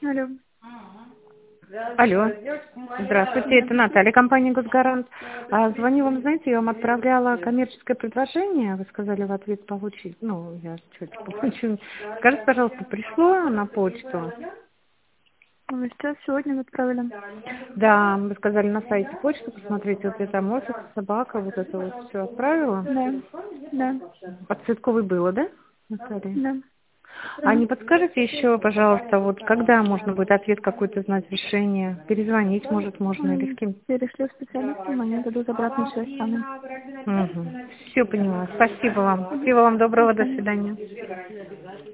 Алло. Алло. Здравствуйте, это Наталья, компания «Госгарант». Звоню вам, знаете, я вам отправляла коммерческое предложение, вы сказали в ответ получить. Ну, я чуть получу. Скажите, пожалуйста, пришло на почту? Вы сейчас сегодня отправили? Да, вы сказали на сайте почту, посмотрите, вот я там офис, собака, вот это вот все отправила. Да. Да. От Цветковой было, да, Наталья? Да. А не подскажете еще, пожалуйста, вот когда можно будет ответ какой-то знать, решение? Перезвонить, может, можно, или с кем? Перешли специалистам, они дадут обратную связь сами. Угу. Все поняла. Спасибо вам. Всего вам До доброго. До свидания. свидания.